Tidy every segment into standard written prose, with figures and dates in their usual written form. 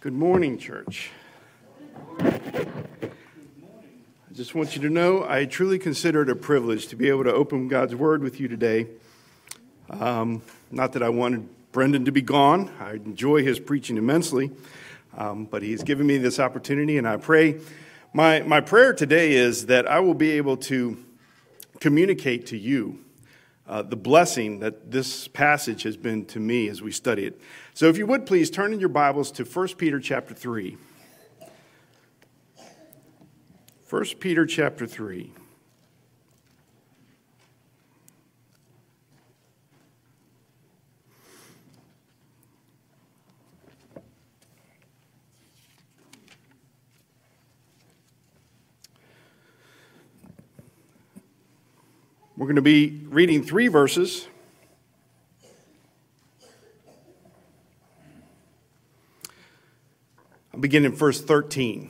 Good morning, church. I just want you to know I truly consider it a privilege to be able to open God's Word with you today. Not that I wanted Brendan to be gone. I enjoy his preaching immensely, but he's given me this opportunity, and I pray. My prayer today is that I will be able to communicate to you the blessing that this passage has been to me as we study it. So if you would please turn in your Bibles to 1 Peter chapter 3. 1 Peter chapter 3. We're going to be reading 3 verses. I'll begin in verse 13.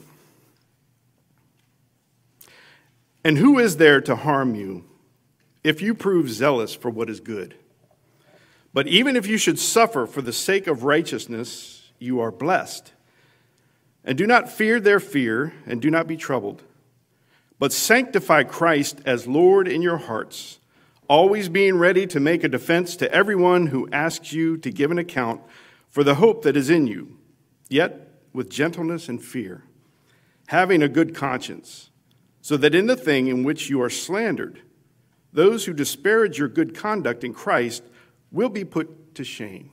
And who is there to harm you if you prove zealous for what is good? But even if you should suffer for the sake of righteousness, you are blessed. And do not fear their fear, and do not be troubled. But sanctify Christ as Lord in your hearts, always being ready to make a defense to everyone who asks you to give an account for the hope that is in you, yet with gentleness and fear, having a good conscience, so that in the thing in which you are slandered, those who disparage your good conduct in Christ will be put to shame.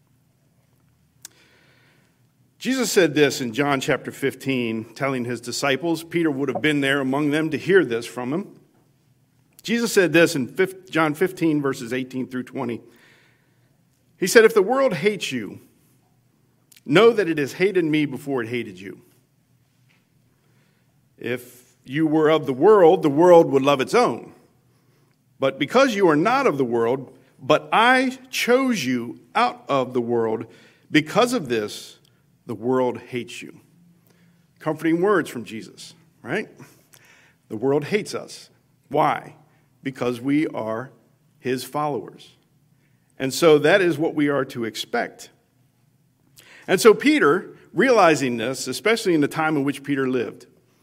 Jesus said this in John chapter 15, telling his disciples. Peter would have been there among them to hear this from him. Jesus said this in John 15, verses 18 through 20. He said, if the world hates you, know that it has hated me before it hated you. If you were of the world would love its own. But because you are not of the world, but I chose you out of the world, because of this, the world hates you. Comforting words from Jesus, right? The world hates us. Why? Because we are his followers. And so that is what we are to expect. And so Peter, realizing this, especially in the time in which Peter lived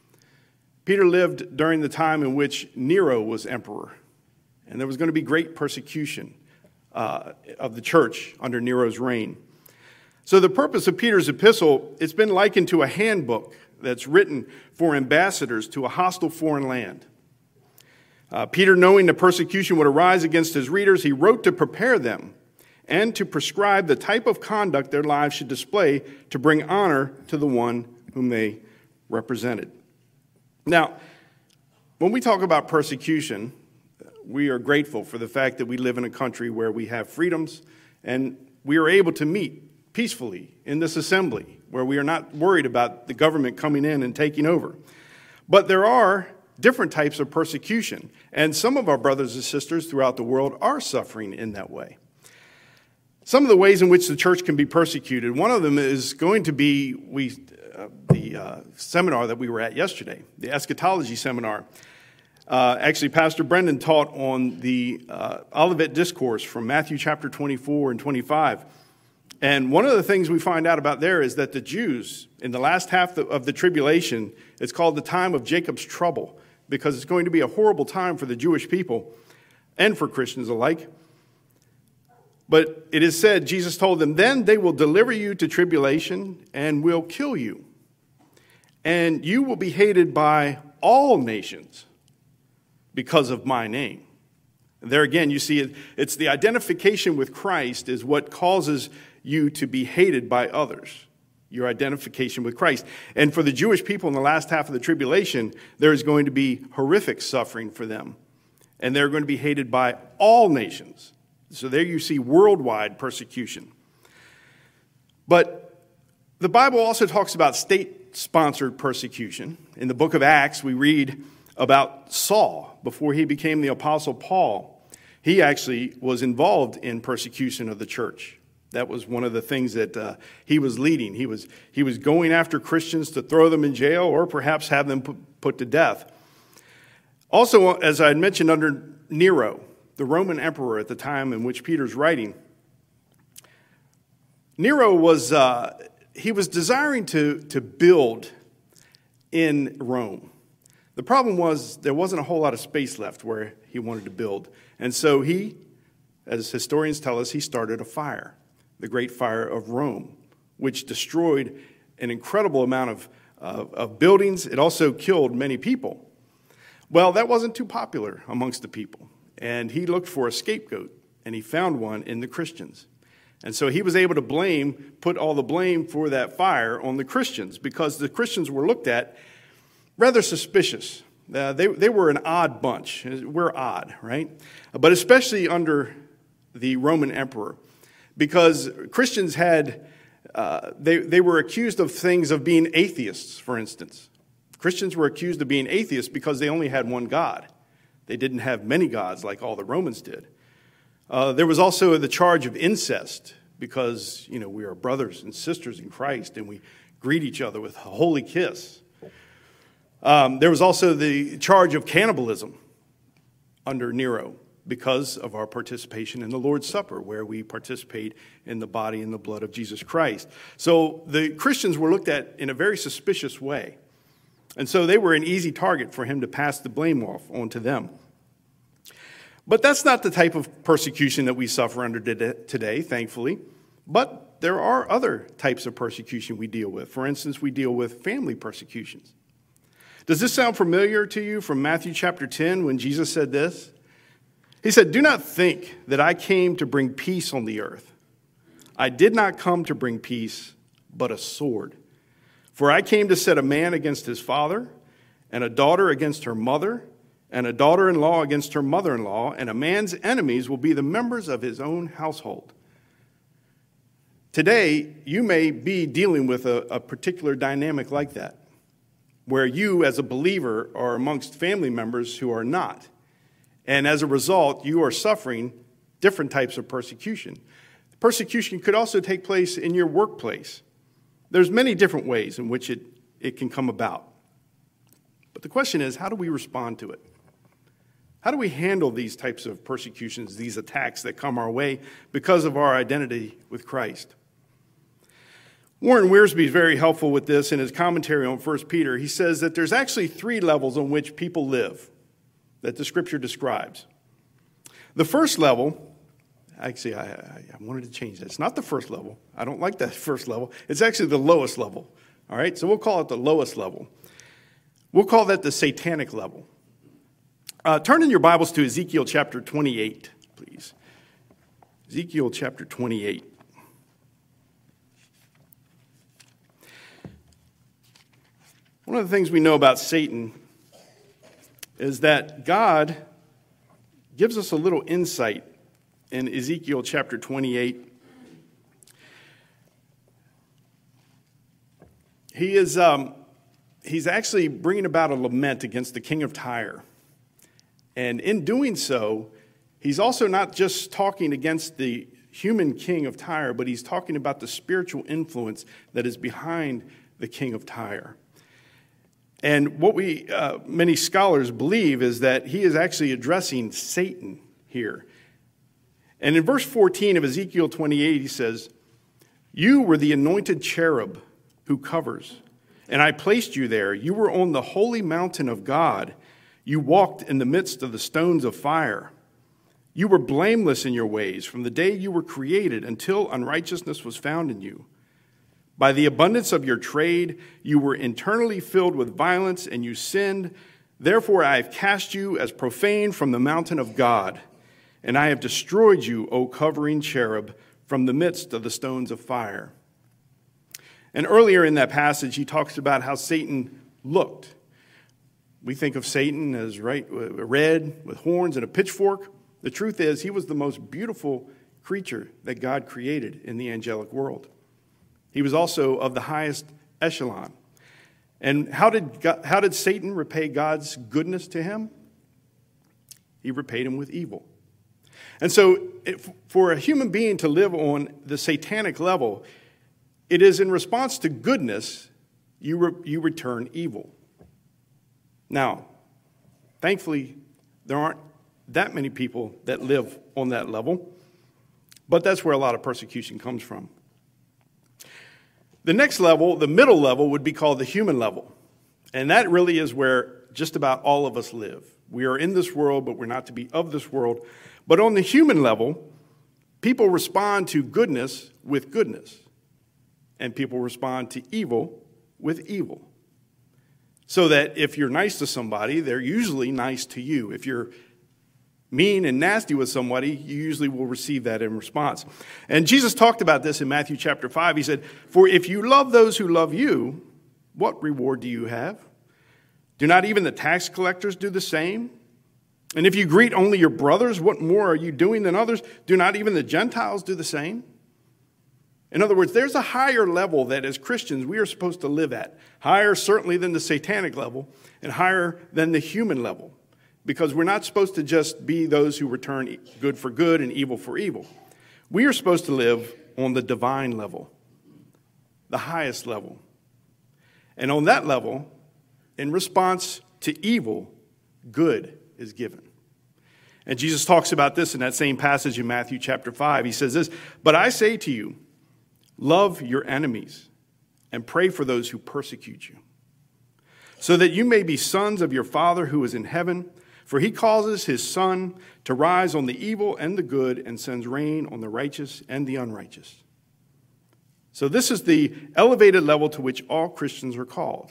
during the time in which Nero was emperor. And there was going to be great persecution of the church under Nero's reign. So the purpose of Peter's epistle, it's been likened to a handbook that's written for ambassadors to a hostile foreign land. Peter, knowing the persecution would arise against his readers, he wrote to prepare them and to prescribe the type of conduct their lives should display to bring honor to the one whom they represented. Now, when we talk about persecution, we are grateful for the fact that we live in a country where we have freedoms and we are able to meet peacefully in this assembly, where we are not worried about the government coming in and taking over. But there are different types of persecution, and some of our brothers and sisters throughout the world are suffering in that way. Some of the ways in which the church can be persecuted, one of them is going to be the seminar that we were at yesterday, the eschatology seminar. Actually, Pastor Brendan taught on the Olivet Discourse from Matthew chapter 24 and 25. And one of the things we find out about there is that the Jews, in the last half of the tribulation, it's called the time of Jacob's trouble, because it's going to be a horrible time for the Jewish people and for Christians alike. But it is said, Jesus told them, then they will deliver you to tribulation and will kill you. And you will be hated by all nations because of my name. And there again, you see, it's the identification with Christ is what causes you to be hated by others. Your identification with Christ. And for the Jewish people in the last half of the tribulation, there is going to be horrific suffering for them. And they're going to be hated by all nations. So there you see worldwide persecution. But the Bible also talks about state-sponsored persecution. In the book of Acts, we read about Saul before he became the Apostle Paul. He actually was involved in persecution of the church. That was one of the things that he was leading. He was going after Christians to throw them in jail or perhaps have them put to death. Also, as I had mentioned, under Nero, the Roman emperor at the time in which Peter's writing, Nero was he was desiring to build in Rome. The problem was there wasn't a whole lot of space left where he wanted to build. And so he, as historians tell us, he started a fire, the Great Fire of Rome, which destroyed an incredible amount of buildings. It also killed many people. Well, that wasn't too popular amongst the people. And he looked for a scapegoat, and he found one in the Christians. And so he was able to put all the blame for that fire on the Christians, because the Christians were looked at rather suspicious. They were an odd bunch. We're odd, right? But especially under the Roman emperor, because Christians had, they were accused of things of being atheists, for instance. Christians were accused of being atheists because they only had one God. They didn't have many gods like all the Romans did. There was also the charge of incest, because, we are brothers and sisters in Christ, and we greet each other with a holy kiss. There was also the charge of cannibalism under Nero, because of our participation in the Lord's Supper, where we participate in the body and the blood of Jesus Christ. So the Christians were looked at in a very suspicious way. And so they were an easy target for him to pass the blame off onto them. But that's not the type of persecution that we suffer under today, thankfully. But there are other types of persecution we deal with. For instance, we deal with family persecutions. Does this sound familiar to you from Matthew chapter 10 when Jesus said this? He said, "Do not think that I came to bring peace on the earth. I did not come to bring peace, but a sword. For I came to set a man against his father, and a daughter against her mother, and a daughter-in-law against her mother-in-law, and a man's enemies will be the members of his own household." Today, you may be dealing with a particular dynamic like that, where you as a believer are amongst family members who are not. And as a result, you are suffering different types of persecution. Persecution could also take place in your workplace. There's many different ways in which it can come about. But the question is, how do we respond to it? How do we handle these types of persecutions, these attacks that come our way because of our identity with Christ? Warren Wiersbe is very helpful with this in his commentary on 1 Peter. He says that there's actually 3 levels on which people live that the Scripture describes. The first level, actually, I wanted to change that. It's not the first level. I don't like that first level. It's actually the lowest level. All right, so we'll call it the lowest level. We'll call that the satanic level. Turn in your Bibles to Ezekiel chapter 28, please. Ezekiel chapter 28. One of the things we know about Satan is that God gives us a little insight in Ezekiel chapter 28. He's actually bringing about a lament against the king of Tyre. And in doing so, he's also not just talking against the human king of Tyre, but he's talking about the spiritual influence that is behind the king of Tyre. And what many scholars believe is that he is actually addressing Satan here. And in verse 14 of Ezekiel 28, he says, "You were the anointed cherub who covers, and I placed you there. You were on the holy mountain of God. You walked in the midst of the stones of fire. You were blameless in your ways from the day you were created until unrighteousness was found in you. By the abundance of your trade, you were internally filled with violence, and you sinned. Therefore, I have cast you as profane from the mountain of God, and I have destroyed you, O covering cherub, from the midst of the stones of fire." And earlier in that passage, he talks about how Satan looked. We think of Satan as red with horns and a pitchfork. The truth is, he was the most beautiful creature that God created in the angelic world. He was also of the highest echelon. And how did Satan repay God's goodness to him? He repaid him with evil. And so for a human being to live on the satanic level, it is in response to goodness you return evil. Now, thankfully, there aren't that many people that live on that level, but that's where a lot of persecution comes from. The next level, the middle level, would be called the human level. And that really is where just about all of us live. We are in this world, but we're not to be of this world. But on the human level, people respond to goodness with goodness. And people respond to evil with evil. So that if you're nice to somebody, they're usually nice to you. If you're mean and nasty with somebody, you usually will receive that in response. And Jesus talked about this in Matthew chapter 5. He said, "For if you love those who love you, what reward do you have? Do not even the tax collectors do the same? And if you greet only your brothers, what more are you doing than others? Do not even the Gentiles do the same?" In other words, there's a higher level that as Christians we are supposed to live at. Higher certainly than the satanic level and higher than the human level. Because we're not supposed to just be those who return good for good and evil for evil. We are supposed to live on the divine level, the highest level. And on that level, in response to evil, good is given. And Jesus talks about this in that same passage in Matthew chapter 5. He says this, "But I say to you, love your enemies and pray for those who persecute you, so that you may be sons of your Father who is in heaven. For he causes his sun to rise on the evil and the good and sends rain on the righteous and the unrighteous." So this is the elevated level to which all Christians are called.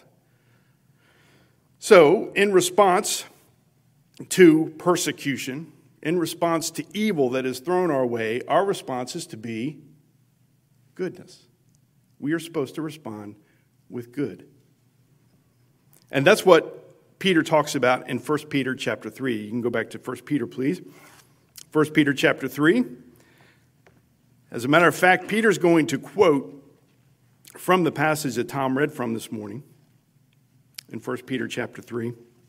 So in response to persecution, in response to evil that is thrown our way, our response is to be goodness. We are supposed to respond with good. And that's what Peter talks about in 1 Peter chapter 3. You can go back to 1 Peter, please. 1 Peter chapter 3. As a matter of fact, Peter's going to quote from the passage that Tom read from this morning in 1 Peter chapter 3.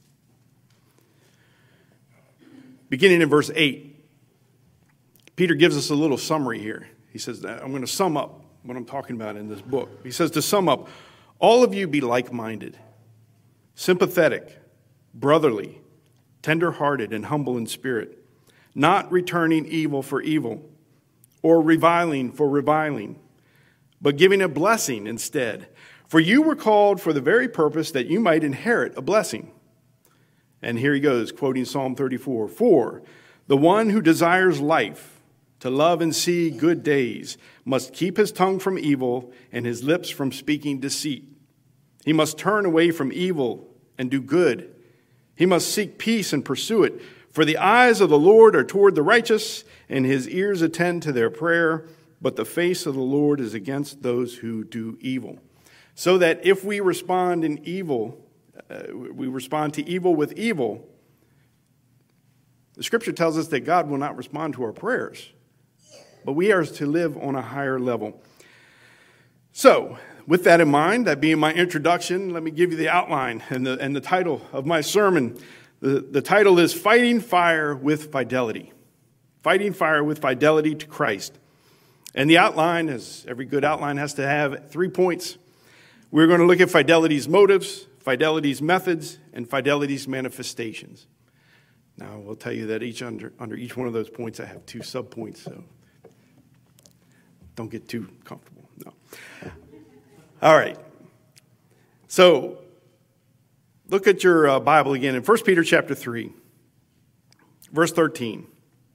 Beginning in verse 8, Peter gives us a little summary here. He says, I'm going to sum up what I'm talking about in this book. He says, to sum up, all of you be like-minded, sympathetic, brotherly, tender-hearted, and humble in spirit, not returning evil for evil or reviling for reviling, but giving a blessing instead. For you were called for the very purpose that you might inherit a blessing. And here he goes, quoting Psalm 34. For the one who desires life, to love and see good days, must keep his tongue from evil and his lips from speaking deceit. He must turn away from evil and do good. He must seek peace and pursue it. For the eyes of the Lord are toward the righteous, and his ears attend to their prayer. But the face of the Lord is against those who do evil. So that if we respond in evil, we respond to evil with evil, the scripture tells us that God will not respond to our prayers. But we are to live on a higher level. So, with that in mind, that being my introduction, let me give you the outline and the title of my sermon. The title is Fighting Fire with Fidelity. Fighting Fire with Fidelity to Christ. And the outline, as every good outline has to have, 3 points. We're going to look at fidelity's motives, fidelity's methods, and fidelity's manifestations. Now, I will tell you that under each one of those points, I have 2 subpoints, so don't get too comfortable. No. All right. So, look at your Bible again in 1 Peter chapter 3, verse 13.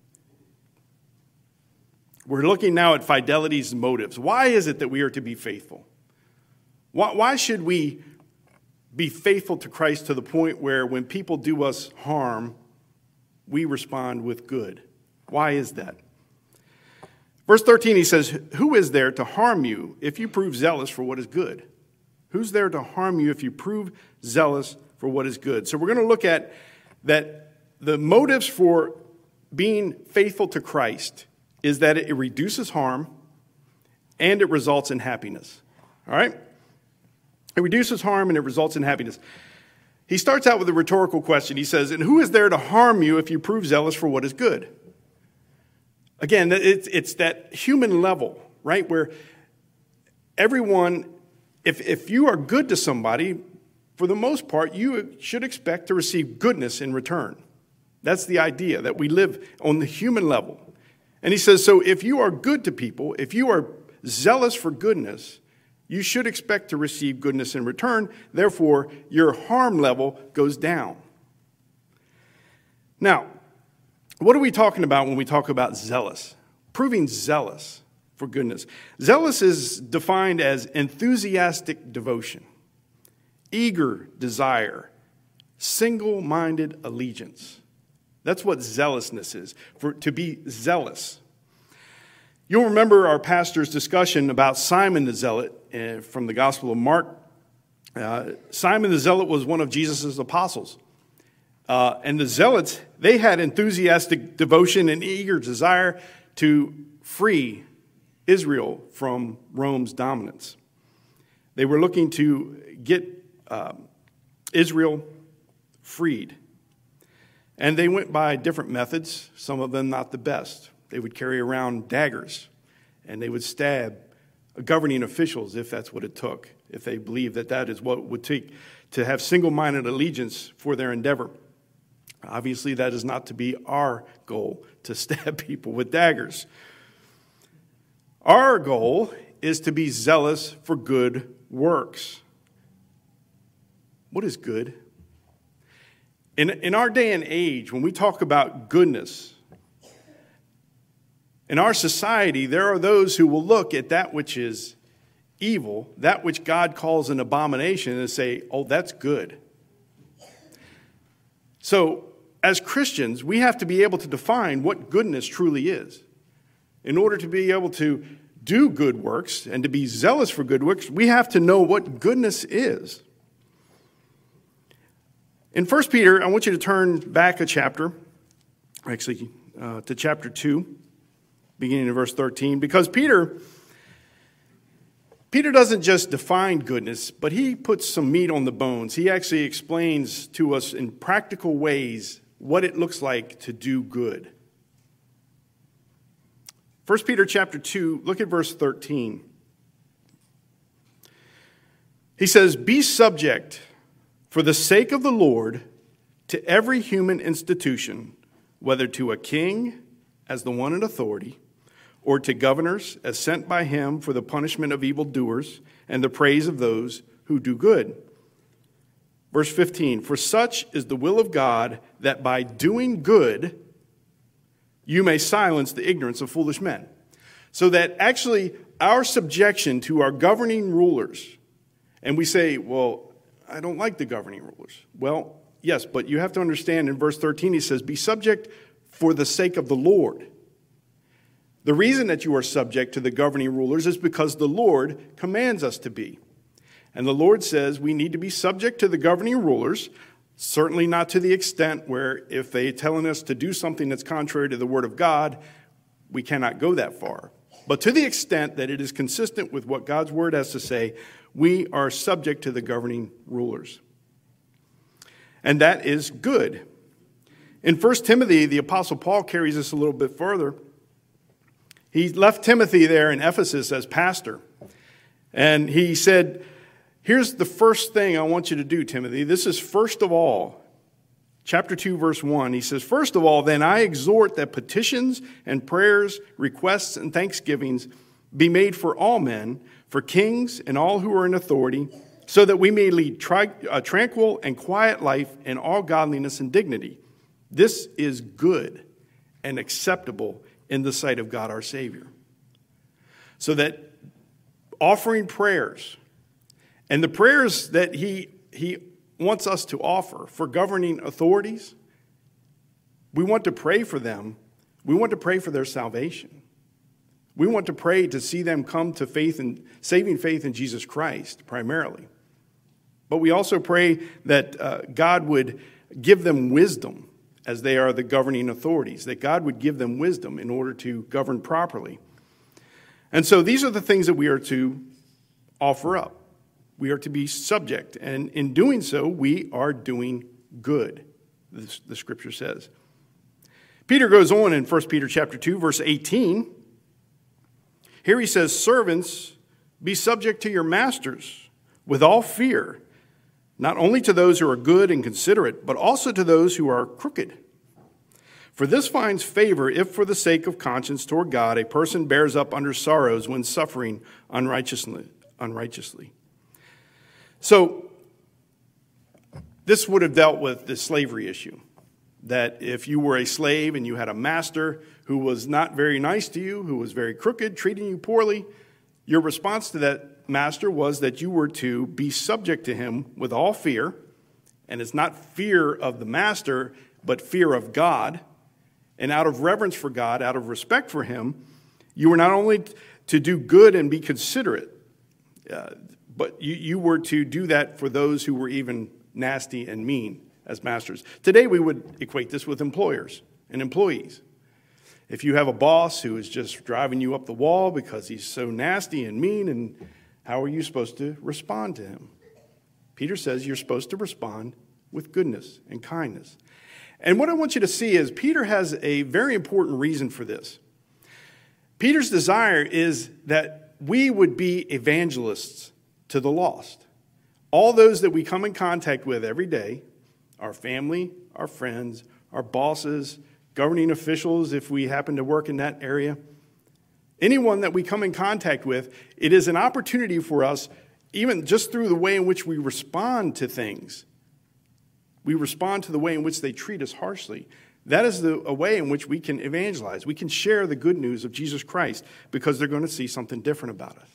We're looking now at fidelity's motives. Why is it that we are to be faithful? Why should we be faithful to Christ to the point where when people do us harm, we respond with good? Why is that? Verse 13, he says, who is there to harm you if you prove zealous for what is good? Who's there to harm you if you prove zealous for what is good? So we're going to look at that the motives for being faithful to Christ is that it reduces harm and it results in happiness. All right? It reduces harm and it results in happiness. He starts out with a rhetorical question. He says, and who is there to harm you if you prove zealous for what is good? Again, it's that human level, right? Where everyone, if you are good to somebody, for the most part, you should expect to receive goodness in return. That's the idea, that we live on the human level. And he says, so if you are good to people, if you are zealous for goodness, you should expect to receive goodness in return. Therefore, your harm level goes down. Now, what are we talking about when we talk about zealous? Proving zealous for goodness. Zealous is defined as enthusiastic devotion, eager desire, single-minded allegiance. That's what zealousness is, to be zealous. You'll remember our pastor's discussion about Simon the Zealot from the Gospel of Mark. Simon the Zealot was one of Jesus' apostles. And the Zealots, they had enthusiastic devotion and eager desire to free Israel from Rome's dominance. They were looking to get Israel freed. And they went by different methods, some of them not the best. They would carry around daggers, and they would stab governing officials if that's what it took, if they believed that that is what it would take to have single-minded allegiance for their endeavor. Obviously, that is not to be our goal, to stab people with daggers. Our goal is to be zealous for good works. What is good? In our day and age, when we talk about goodness, in our society, there are those who will look at that which is evil, that which God calls an abomination, and say, oh, that's good. So, as Christians, we have to be able to define what goodness truly is. In order to be able to do good works and to be zealous for good works, we have to know what goodness is. In 1 Peter, I want you to turn back a chapter, to chapter 2. Beginning in verse 13, because Peter doesn't just define goodness, but he puts some meat on the bones. He actually explains to us in practical ways what it looks like to do good. 1 Peter chapter 2, look at verse 13. He says, "Be subject for the sake of the Lord to every human institution, whether to a king as the one in authority, or to governors as sent by him for the punishment of evildoers and the praise of those who do good." Verse 15, "For such is the will of God, that by doing good you may silence the ignorance of foolish men." So that actually our subjection to our governing rulers, and we say, well, I don't like the governing rulers. Well, yes, but you have to understand in verse 13 he says, "Be subject for the sake of the Lord." The reason that you are subject to the governing rulers is because the Lord commands us to be. And the Lord says we need to be subject to the governing rulers, certainly not to the extent where if they're telling us to do something that's contrary to the word of God, we cannot go that far. But to the extent that it is consistent with what God's word has to say, we are subject to the governing rulers. And that is good. In 1 Timothy, the Apostle Paul carries this a little bit further. He left Timothy there in Ephesus as pastor. And he said, here's the first thing I want you to do, Timothy. This is first of all. Chapter 2, verse 1. He says, "First of all, then I exhort that petitions and prayers, requests and thanksgivings be made for all men, for kings and all who are in authority, so that we may lead a tranquil and quiet life in all godliness and dignity. This is good and acceptable in the sight of God our Savior." So that offering prayers, and the prayers that he wants us to offer for governing authorities, we want to pray for them. We want to pray for their salvation. We want to pray to see them come to faith and saving faith in Jesus Christ primarily. But we also pray that God would give them wisdom as they are the governing authorities, that God would give them wisdom in order to govern properly. And so these are the things that we are to offer up. We are to be subject, and in doing so, we are doing good, the scripture says. Peter goes on in 1 Peter chapter 2, verse 18. Here he says, "Servants, be subject to your masters with all fear, not only to those who are good and considerate, but also to those who are crooked. For this finds favor if for the sake of conscience toward God a person bears up under sorrows when suffering unrighteously. unrighteously. So this would have dealt with the slavery issue, that if you were a slave and you had a master who was not very nice to you, who was very crooked, treating you poorly, your response to that master was that you were to be subject to him with all fear. And it's not fear of the master, but fear of God. And out of reverence for God, out of respect for him, you were not only to do good and be considerate, but you were to do that for those who were even nasty and mean as masters. Today we would equate this with employers and employees. If you have a boss who is just driving you up the wall because he's so nasty and mean, and how are you supposed to respond to him? Peter says you're supposed to respond with goodness and kindness. And what I want you to see is Peter has a very important reason for this. Peter's desire is that we would be evangelists to the lost. All those that we come in contact with every day, our family, our friends, our bosses, governing officials, if we happen to work in that area, anyone that we come in contact with, it is an opportunity for us, even just through the way in which we respond to things. We respond to the way in which they treat us harshly. That is a way in which we can evangelize. We can share the good news of Jesus Christ because they're going to see something different about us.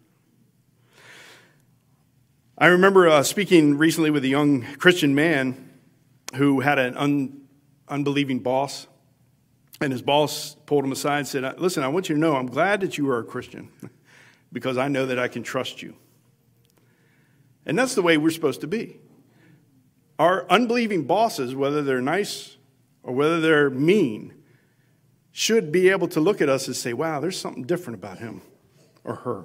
I remember speaking recently with a young Christian man who had an unbelieving boss. And his boss pulled him aside and said, "Listen, I want you to know I'm glad that you are a Christian because I know that I can trust you." And that's the way we're supposed to be. Our unbelieving bosses, whether they're nice or whether they're mean, should be able to look at us and say, wow, there's something different about him or her.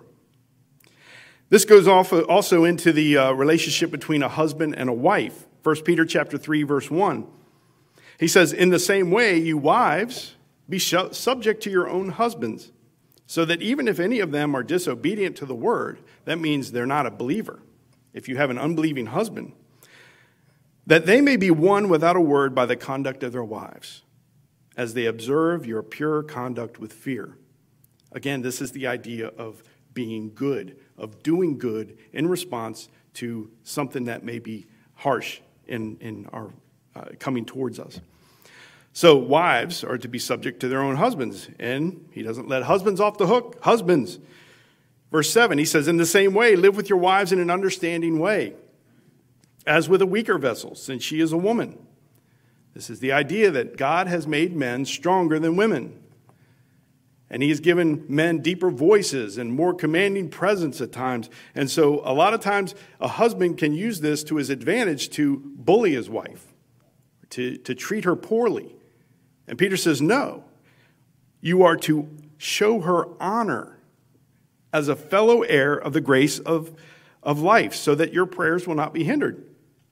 This goes also into the relationship between a husband and a wife. 1 Peter chapter 3, verse 1. He says, "In the same way, you wives, be subject to your own husbands, so that even if any of them are disobedient to the word," that means they're not a believer. If you have an unbelieving husband, "that they may be won without a word by the conduct of their wives, as they observe your pure conduct with fear." Again, this is the idea of being good, of doing good in response to something that may be harsh in our coming towards us. So wives are to be subject to their own husbands, and he doesn't let husbands off the hook. Husbands, verse 7, he says, "In the same way, live with your wives in an understanding way, as with a weaker vessel, since she is a woman." This is the idea that God has made men stronger than women. And he has given men deeper voices and more commanding presence at times. And so a lot of times a husband can use this to his advantage to bully his wife, to treat her poorly. And Peter says, no, you are to show her honor as a fellow heir of the grace of life, so that your prayers will not be hindered.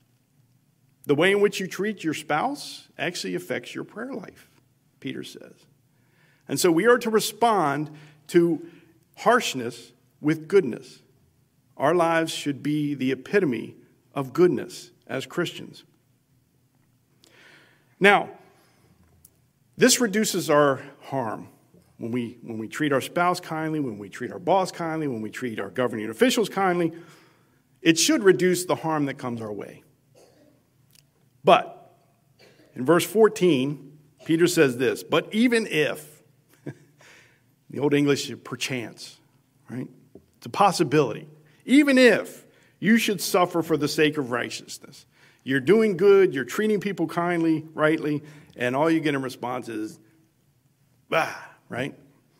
The way in which you treat your spouse actually affects your prayer life, Peter says. And so we are to respond to harshness with goodness. Our lives should be the epitome of goodness as Christians. Now, this reduces our harm when we treat our spouse kindly, when we treat our boss kindly, when we treat our governing officials kindly. It should reduce the harm that comes our way. But in verse 14, Peter says this, "But even if," the Old English, perchance, right? It's a possibility. "Even if you should suffer for the sake of righteousness." You're doing good, you're treating people kindly, rightly, and all you get in response is, right?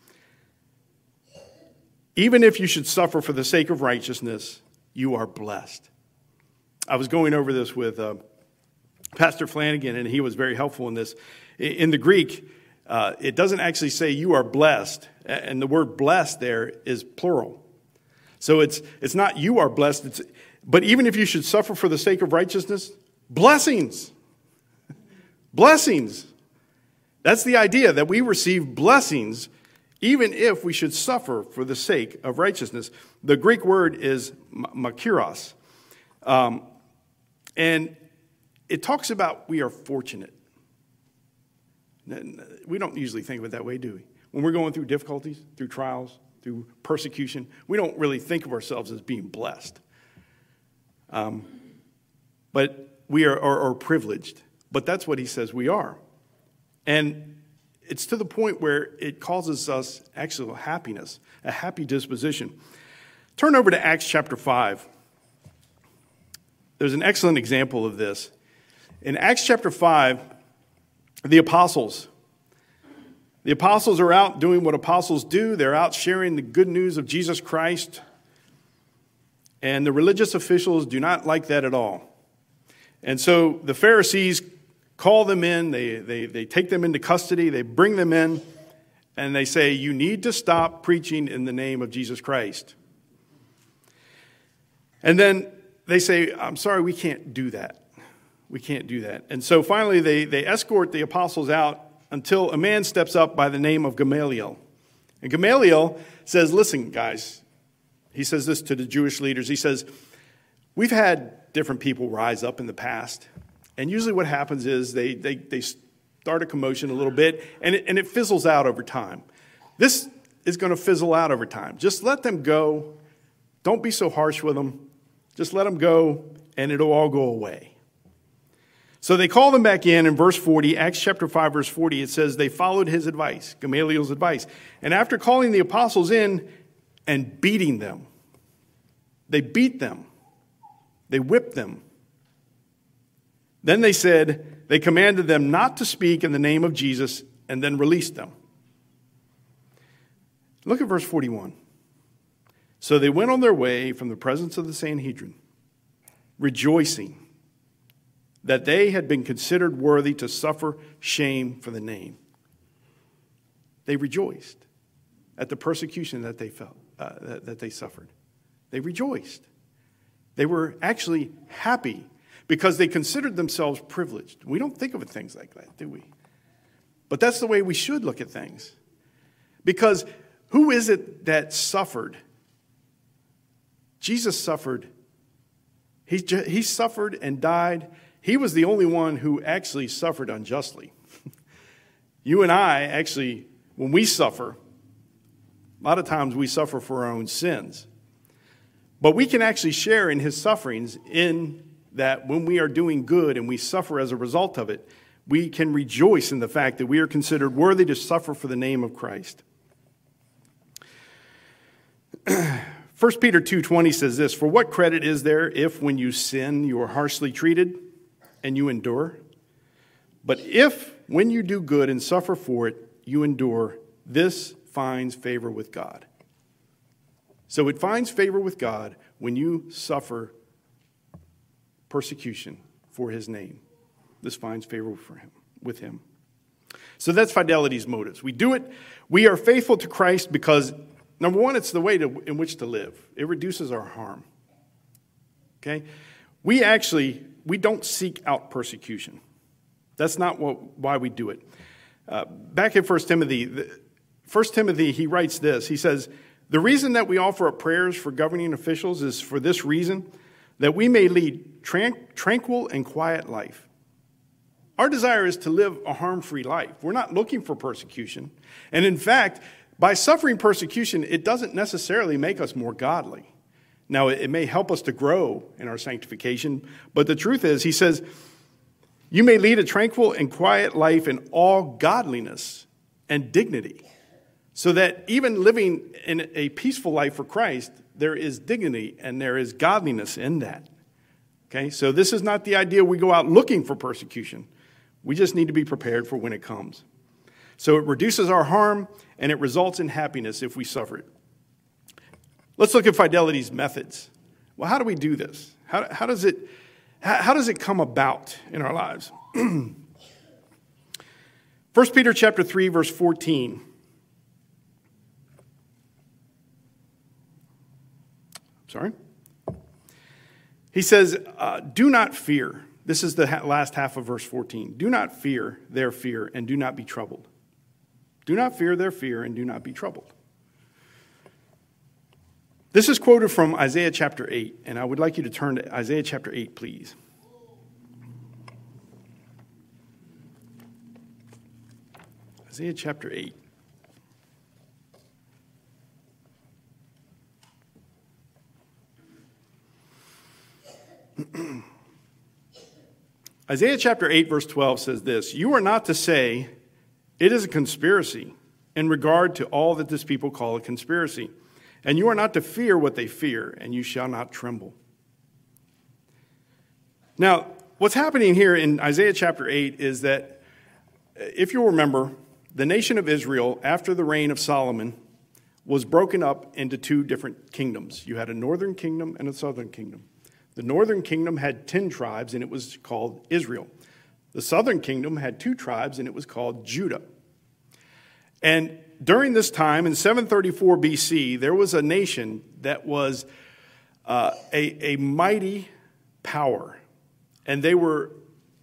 "Even if you should suffer for the sake of righteousness, you are blessed." I was going over this with Pastor Flanagan, and he was very helpful in this. In the Greek, it doesn't actually say you are blessed, and the word blessed there is plural. So it's not you are blessed, but even if you should suffer for the sake of righteousness, blessings. Blessings. That's the idea, that we receive blessings even if we should suffer for the sake of righteousness. The Greek word is makarios. And it talks about we are fortunate. We don't usually think of it that way, do we? When we're going through difficulties, through trials, through persecution. We don't really think of ourselves as being blessed. But we are privileged. But that's what he says we are. And it's to the point where it causes us actual happiness, a happy disposition. Turn over to Acts chapter 5. There's an excellent example of this. In Acts chapter 5, the apostles are out doing what apostles do. They're out sharing the good news of Jesus Christ. And the religious officials do not like that at all. And so the Pharisees call them in. They take them into custody. They bring them in. And they say, you need to stop preaching in the name of Jesus Christ. And then they say, I'm sorry, we can't do that. We can't do that. And so finally they escort the apostles out until a man steps up by the name of Gamaliel. And Gamaliel says, listen, guys. He says this to the Jewish leaders. He says, we've had different people rise up in the past. And usually what happens is they start a commotion a little bit, and it fizzles out over time. This is going to fizzle out over time. Just let them go. Don't be so harsh with them. Just let them go, and it'll all go away. So they call them back in verse 40, Acts chapter 5, verse 40, it says they followed his advice, Gamaliel's advice. And after calling the apostles in and beating them, they beat them. They whipped them. Then they said, they commanded them not to speak in the name of Jesus and then released them. Look at verse 41. So they went on their way from the presence of the Sanhedrin, rejoicing that they had been considered worthy to suffer shame for the name. They rejoiced at the persecution that they felt, that they suffered. They rejoiced. They were actually happy because they considered themselves privileged. We don't think of things like that, do we? But that's the way we should look at things. Because who is it that suffered? Jesus suffered. He suffered and died. He was the only one who actually suffered unjustly. You and I actually, when we suffer, a lot of times we suffer for our own sins. But we can actually share in his sufferings in that when we are doing good and we suffer as a result of it, we can rejoice in the fact that we are considered worthy to suffer for the name of Christ. 1 Peter 2:20 says this, for what credit is there if when you sin you are harshly treated and you endure? But if when you do good and suffer for it, you endure, this finds favor with God. So it finds favor with God when you suffer persecution for his name. This finds favor with him. So that's fidelity's motives. We do it. We are faithful to Christ because, number one, it's the way in which to live. It reduces our harm. Okay? We don't seek out persecution. That's not why we do it. Back in 1 Timothy, he writes this. He says, the reason that we offer up prayers for governing officials is for this reason, that we may lead tranquil and quiet life. Our desire is to live a harm-free life. We're not looking for persecution. And in fact, by suffering persecution, it doesn't necessarily make us more godly. Now, it may help us to grow in our sanctification, but the truth is, he says, you may lead a tranquil and quiet life in all godliness and dignity, so that even living in a peaceful life for Christ, there is dignity and there is godliness in that. Okay, so this is not the idea we go out looking for persecution. We just need to be prepared for when it comes. So it reduces our harm and it results in happiness if we suffer it. Let's look at fidelity's methods. Well, how do we do this? How does it come about in our lives? 1 Peter chapter 3, verse 14. Sorry. He says, do not fear. This is the last half of verse 14. Do not fear their fear and do not be troubled. Do not fear their fear and do not be troubled. This is quoted from Isaiah chapter 8, and I would like you to turn to Isaiah chapter 8, please. Isaiah chapter 8. Isaiah chapter 8, verse 12 says this, "You are not to say, it is a conspiracy in regard to all that this people call a conspiracy. And you are not to fear what they fear, and you shall not tremble." Now, what's happening here in Isaiah chapter 8 is that, if you'll remember, the nation of Israel, after the reign of Solomon, was broken up into two different kingdoms. You had a northern kingdom and a southern kingdom. The northern kingdom had 10 tribes, and it was called Israel. The southern kingdom had 2 tribes, and it was called Judah. And during this time, in 734 BC, there was a nation that was a mighty power. And they were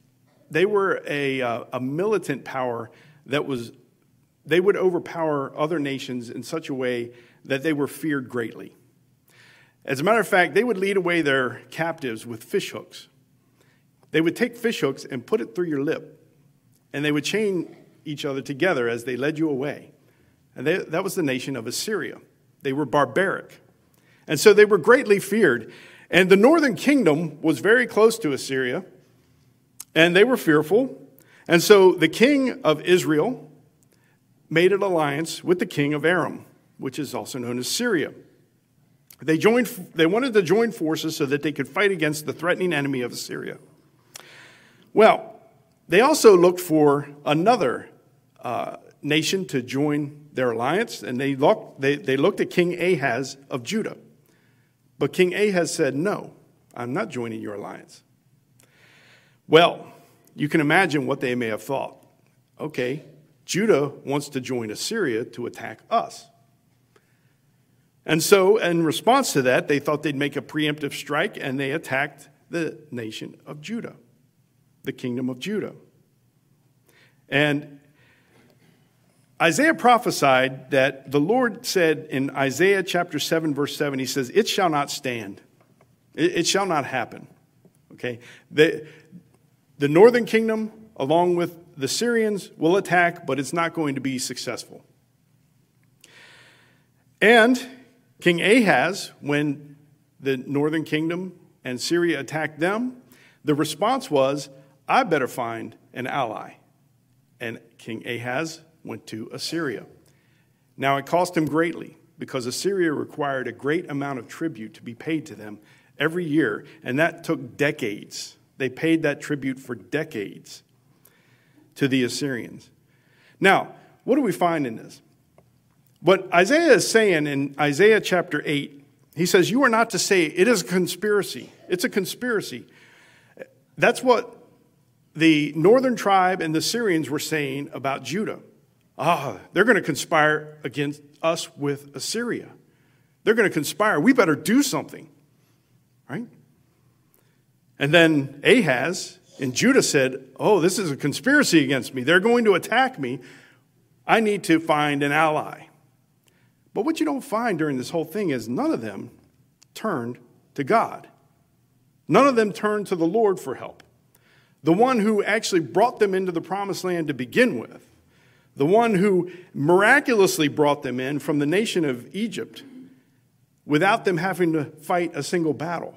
a militant power they would overpower other nations in such a way that they were feared greatly. As a matter of fact, they would lead away their captives with fish hooks. They would take fish hooks and put it through your lip, and they would chain each other together as they led you away. And that was the nation of Assyria. They were barbaric. And so they were greatly feared. And the northern kingdom was very close to Assyria, and they were fearful. And so the king of Israel made an alliance with the king of Aram, which is also known as Syria. They wanted to join forces so that they could fight against the threatening enemy of Assyria. Well, they also looked for another nation to join their alliance, and they looked at King Ahaz of Judah. But King Ahaz said, "No, I'm not joining your alliance." Well, you can imagine what they may have thought. Okay, Judah wants to join Assyria to attack us. And so, in response to that, they thought they'd make a preemptive strike, and they attacked the nation of Judah, the kingdom of Judah. And Isaiah prophesied that the Lord said in Isaiah chapter 7, verse 7, he says, "It shall not stand. It shall not happen." Okay? The northern kingdom, along with the Syrians, will attack, but it's not going to be successful. And King Ahaz, when the northern kingdom and Syria attacked them, the response was, "I better find an ally." And King Ahaz went to Assyria. Now it cost him greatly, because Assyria required a great amount of tribute to be paid to them every year, and that took decades. They paid that tribute for decades to the Assyrians. Now, what do we find in this? What Isaiah is saying in Isaiah chapter 8, he says, "You are not to say it is a conspiracy." It's a conspiracy. That's what the northern tribe and the Syrians were saying about Judah. They're going to conspire against us with Assyria. They're going to conspire. We better do something, right? And then Ahaz and Judah said, "This is a conspiracy against me. They're going to attack me. I need to find an ally." But what you don't find during this whole thing is none of them turned to God. None of them turned to the Lord for help. The one who actually brought them into the promised land to begin with. The one who miraculously brought them in from the nation of Egypt without them having to fight a single battle.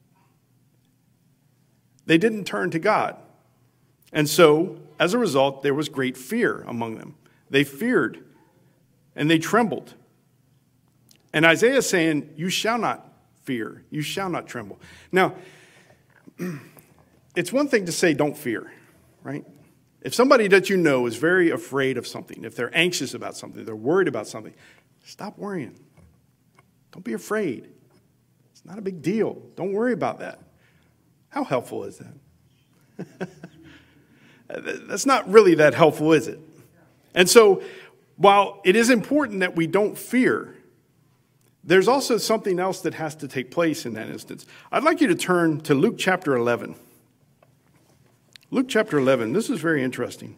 They didn't turn to God. And so, as a result, there was great fear among them. They feared and they trembled. And Isaiah is saying, "You shall not fear. You shall not tremble." Now, it's one thing to say don't fear, right? If somebody that you know is very afraid of something, if they're anxious about something, they're worried about something, stop worrying. Don't be afraid. It's not a big deal. Don't worry about that. How helpful is that? That's not really that helpful, is it? And so, while it is important that we don't fear, there's also something else that has to take place in that instance. I'd like you to turn to Luke chapter 11. Luke chapter 11. This is very interesting.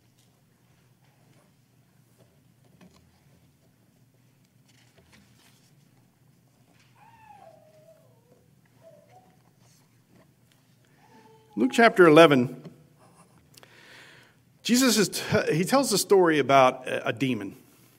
Luke chapter 11. Jesus he tells the story about a demon.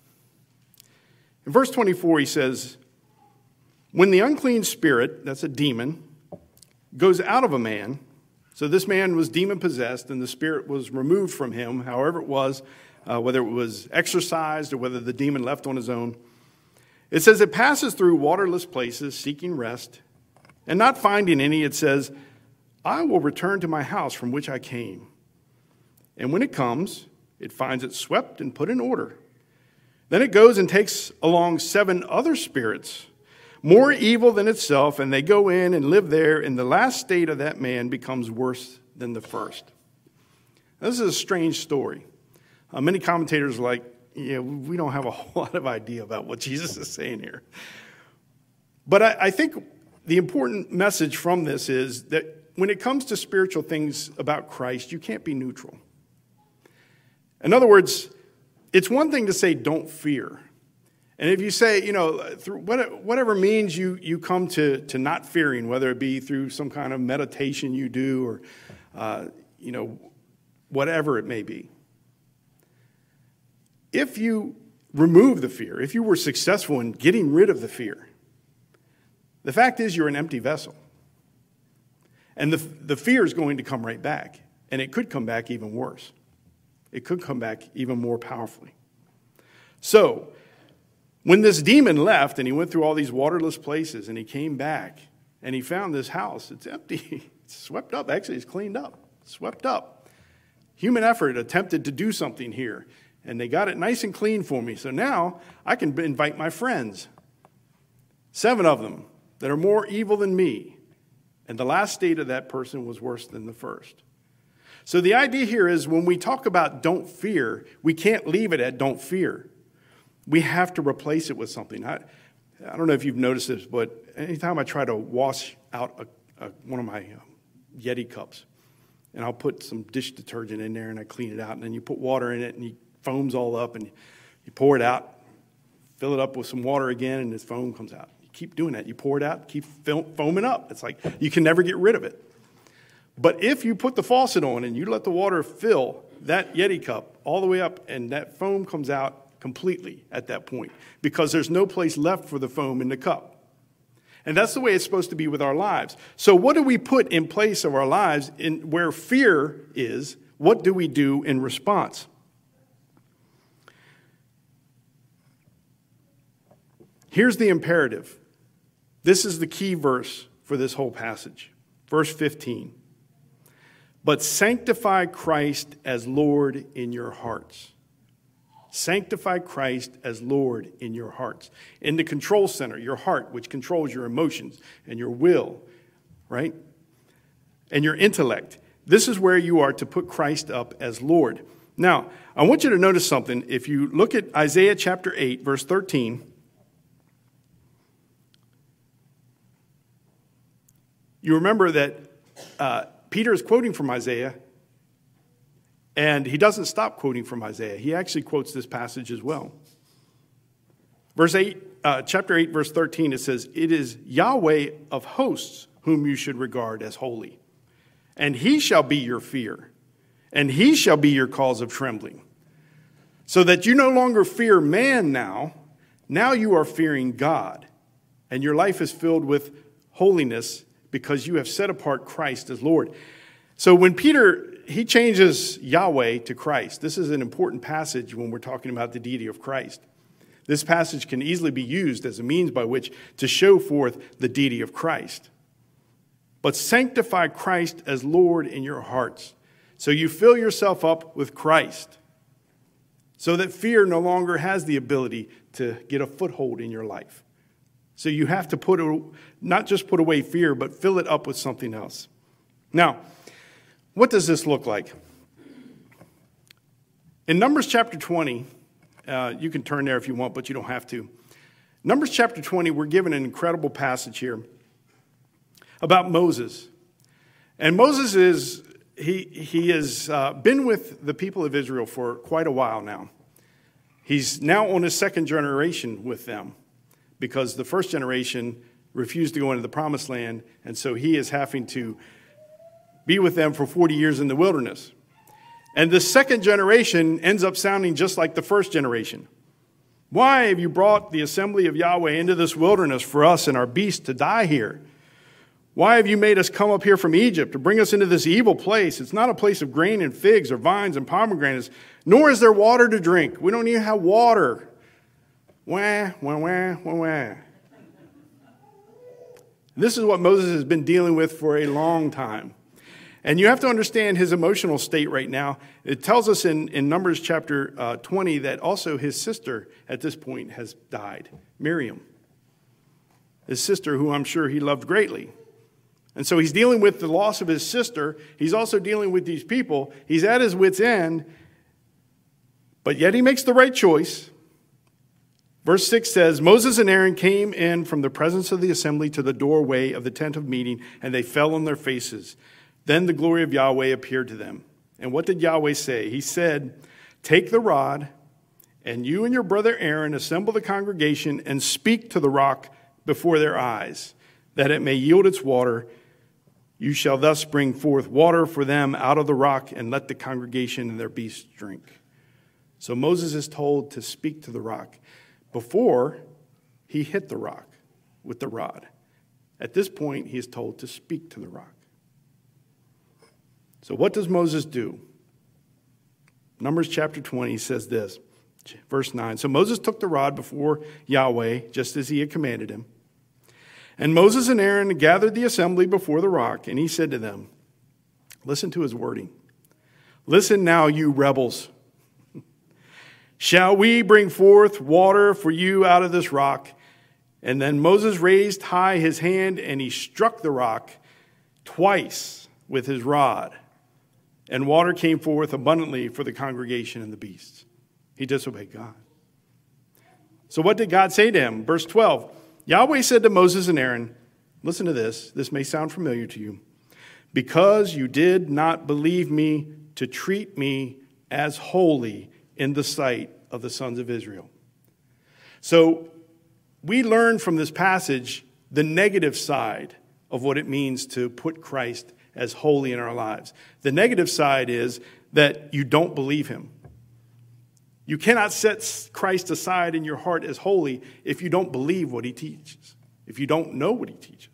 In verse 24, he says, "When the unclean spirit," that's a demon, goes out of a man. So this man was demon-possessed, and the spirit was removed from him, however it was, whether it was exorcised or whether the demon left on his own. It says it passes through waterless places, seeking rest, and not finding any, it says, I will return to my house from which I came. And when it comes, it finds it swept and put in order. Then it goes and takes along 7 other spirits, more evil than itself, and they go in and live there, and the last state of that man becomes worse than the first. This is a strange story. Many commentators are like, we don't have a whole lot of idea about what Jesus is saying here. But I think the important message from this is that when it comes to spiritual things about Christ, you can't be neutral. In other words, it's one thing to say, don't fear. And if you say, through whatever means you come to not fearing, whether it be through some kind of meditation you do or, whatever it may be. If you remove the fear, if you were successful in getting rid of the fear, the fact is you're an empty vessel. And the fear is going to come right back. And it could come back even worse. It could come back even more powerfully. So, when this demon left and he went through all these waterless places and he came back and he found this house, it's empty, it's swept up. Actually, it's cleaned up, swept up. Human effort attempted to do something here, and they got it nice and clean for me. So now I can invite my friends, 7 of them that are more evil than me. And the last state of that person was worse than the first. So the idea here is when we talk about don't fear, we can't leave it at don't fear. We have to replace it with something. I don't know if you've noticed this, but anytime I try to wash out one of my Yeti cups, and I'll put some dish detergent in there and I clean it out, and then you put water in it and it foams all up, and you pour it out, fill it up with some water again, and this foam comes out. You keep doing that. You pour it out, keep foaming up. It's like you can never get rid of it. But if you put the faucet on and you let the water fill that Yeti cup all the way up, and that foam comes out completely at that point, because there's no place left for the foam in the cup. And that's the way it's supposed to be with our lives. So what do we put in place of our lives in where fear is? What do we do in response? Here's the imperative. This is the key verse for this whole passage. Verse 15. But sanctify Christ as Lord in your hearts. Sanctify Christ as Lord in your hearts. In the control center, your heart, which controls your emotions and your will, right? And your intellect. This is where you are to put Christ up as Lord. Now, I want you to notice something. If you look at Isaiah chapter 8, verse 13, you remember that Peter is quoting from Isaiah, and he doesn't stop quoting from Isaiah. He actually quotes this passage as well. Chapter 8, verse 13, it says, it is Yahweh of hosts whom you should regard as holy. And he shall be your fear, and he shall be your cause of trembling. So that you no longer fear man now you are fearing God. And your life is filled with holiness because you have set apart Christ as Lord. So when Peter, he changes Yahweh to Christ. This is an important passage when we're talking about the deity of Christ. This passage can easily be used as a means by which to show forth the deity of Christ. But sanctify Christ as Lord in your hearts. So you fill yourself up with Christ. So that fear no longer has the ability to get a foothold in your life. So you have to not just put away fear, but fill it up with something else. Now, what does this look like? In Numbers chapter 20, you can turn there if you want, but you don't have to. Numbers chapter 20, we're given an incredible passage here about Moses. And Moses he has been with the people of Israel for quite a while now. He's now on his second generation with them because the first generation refused to go into the promised land, and so he is having to be with them for 40 years in the wilderness. And the second generation ends up sounding just like the first generation. Why have you brought the assembly of Yahweh into this wilderness for us and our beasts to die here? Why have you made us come up here from Egypt to bring us into this evil place? It's not a place of grain and figs or vines and pomegranates, nor is there water to drink. We don't even have water. Wah, wah, wah, wah, wah. This is what Moses has been dealing with for a long time. And you have to understand his emotional state right now. It tells us in Numbers chapter 20 that also his sister at this point has died, Miriam. His sister, who I'm sure he loved greatly. And so he's dealing with the loss of his sister. He's also dealing with these people. He's at his wit's end, but yet he makes the right choice. Verse 6 says, Moses and Aaron came in from the presence of the assembly to the doorway of the tent of meeting, and they fell on their faces. Then the glory of Yahweh appeared to them. And what did Yahweh say? He said, take the rod, and you and your brother Aaron assemble the congregation and speak to the rock before their eyes, that it may yield its water. You shall thus bring forth water for them out of the rock, and let the congregation and their beasts drink. So Moses is told to speak to the rock before he hit the rock with the rod. At this point, he is told to speak to the rock. So what does Moses do? Numbers chapter 20 says this, verse 9. So Moses took the rod before Yahweh, just as he had commanded him. And Moses and Aaron gathered the assembly before the rock, and he said to them, listen to his wording. Listen now, you rebels. Shall we bring forth water for you out of this rock? And then Moses raised high his hand, and he struck the rock twice with his rod. And water came forth abundantly for the congregation and the beasts. He disobeyed God. So what did God say to him? Verse 12. Yahweh said to Moses and Aaron, listen to this. This may sound familiar to you. Because you did not believe me to treat me as holy in the sight of the sons of Israel. So we learn from this passage the negative side of what it means to put Christ as holy in our lives. The negative side is that you don't believe him. You cannot set Christ aside in your heart as holy if you don't believe what he teaches, if you don't know what he teaches.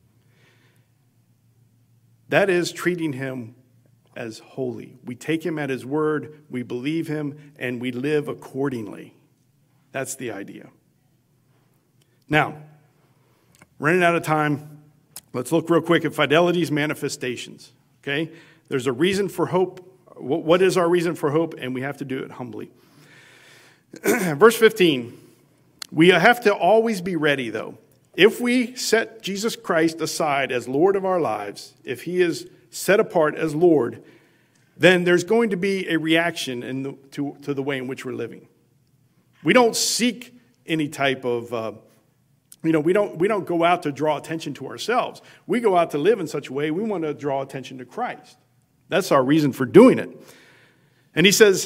That is treating him as holy. We take him at his word, we believe him, and we live accordingly. That's the idea. Now, running out of time, let's look real quick at fidelity's manifestations. Okay? There's a reason for hope. What is our reason for hope? And we have to do it humbly. Verse 15, we have to always be ready, though. If we set Jesus Christ aside as Lord of our lives, if he is set apart as Lord, then there's going to be a reaction to the way in which we're living. We don't seek any type of, we don't go out to draw attention to ourselves. We go out to live in such a way we want to draw attention to Christ. That's our reason for doing it. And he says,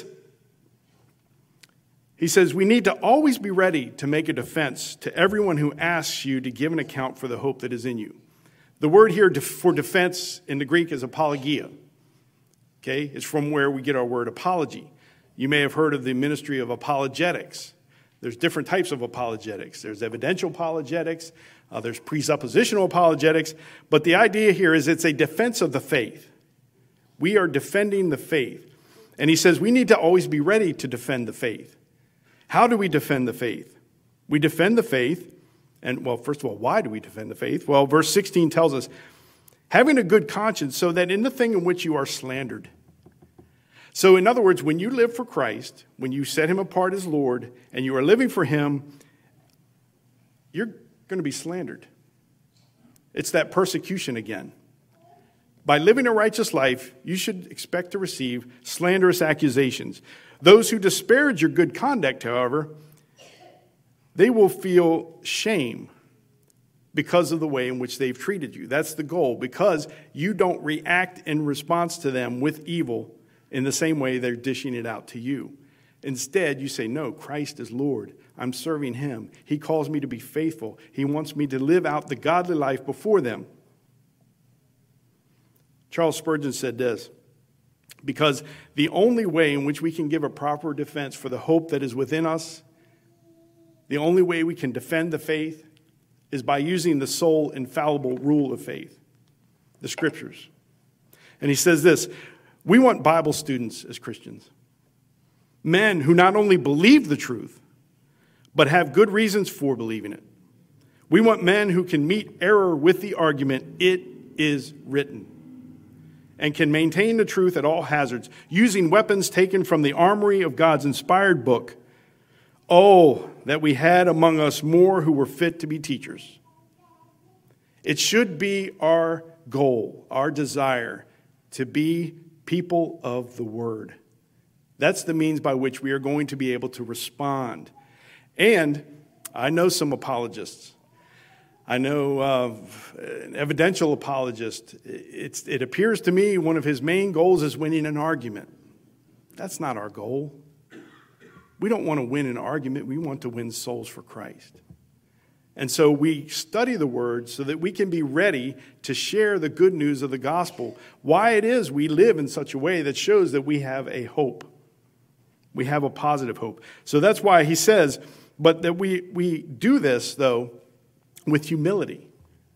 we need to always be ready to make a defense to everyone who asks you to give an account for the hope that is in you. The word here for defense in the Greek is apologia. Okay, it's from where we get our word apology. You may have heard of the ministry of apologetics. There's different types of apologetics. There's evidential apologetics. There's presuppositional apologetics. But the idea here is it's a defense of the faith. We are defending the faith. And he says we need to always be ready to defend the faith. How do we defend the faith? We defend the faith. And, well, first of all, why do we defend the faith? Well, verse 16 tells us, having a good conscience so that in the thing in which you are slandered. So, in other words, when you live for Christ, when you set him apart as Lord, and you are living for him, you're going to be slandered. It's that persecution again. By living a righteous life, you should expect to receive slanderous accusations. Those who disparage your good conduct, however, they will feel shame because of the way in which they've treated you. That's the goal, because you don't react in response to them with evil in the same way they're dishing it out to you. Instead, you say, no, Christ is Lord. I'm serving him. He calls me to be faithful. He wants me to live out the godly life before them. Charles Spurgeon said this, because the only way in which we can give a proper defense for the hope that is within us, the only way we can defend the faith is by using the sole infallible rule of faith, the Scriptures. And he says this, we want Bible students as Christians, men who not only believe the truth, but have good reasons for believing it. We want men who can meet error with the argument, it is written, and can maintain the truth at all hazards, using weapons taken from the armory of God's inspired book. Oh, that we had among us more who were fit to be teachers. It should be our goal, our desire, to be people of the Word. That's the means by which we are going to be able to respond. And I know some apologists. I know an evidential apologist. It appears to me one of his main goals is winning an argument. That's not our goal. We don't want to win an argument. We want to win souls for Christ. And so we study the Word so that we can be ready to share the good news of the gospel. Why it is we live in such a way that shows that we have a hope. We have a positive hope. So that's why he says, but that we do this, though, with humility.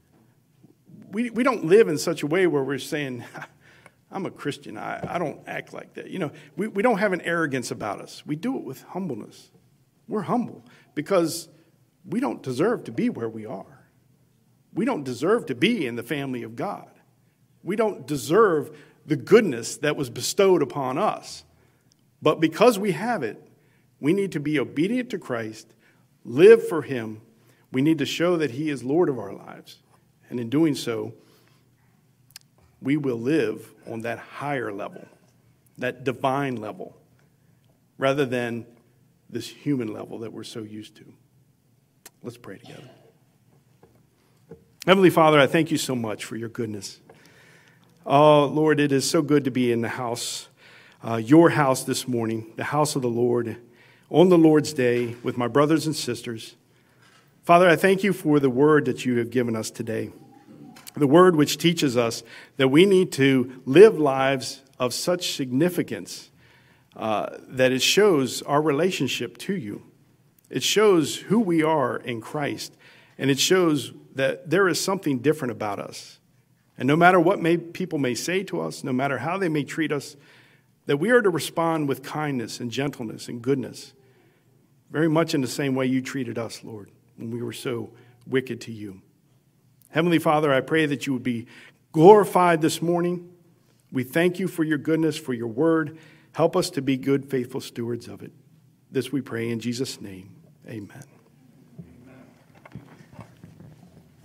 We don't live in such a way where we're saying, I'm a Christian. I don't act like that. You know, we don't have an arrogance about us. We do it with humbleness. We're humble because we don't deserve to be where we are. We don't deserve to be in the family of God. We don't deserve the goodness that was bestowed upon us. But because we have it, we need to be obedient to Christ, live for him. We need to show that he is Lord of our lives. And in doing so, we will live on that higher level, that divine level, rather than this human level that we're so used to. Let's pray together. Heavenly Father, I thank you so much for your goodness. Oh, Lord, it is so good to be in the house, your house this morning, the house of the Lord, on the Lord's day with my brothers and sisters. Father, I thank you for the word that you have given us today, the word which teaches us that we need to live lives of such significance that it shows our relationship to you. It shows who we are in Christ, and it shows that there is something different about us. And no matter what people may say to us, no matter how they may treat us, that we are to respond with kindness and gentleness and goodness, very much in the same way you treated us, Lord, when we were so wicked to you. Heavenly Father, I pray that you would be glorified this morning. We thank you for your goodness, for your word. Help us to be good, faithful stewards of it. This we pray in Jesus' name. Amen.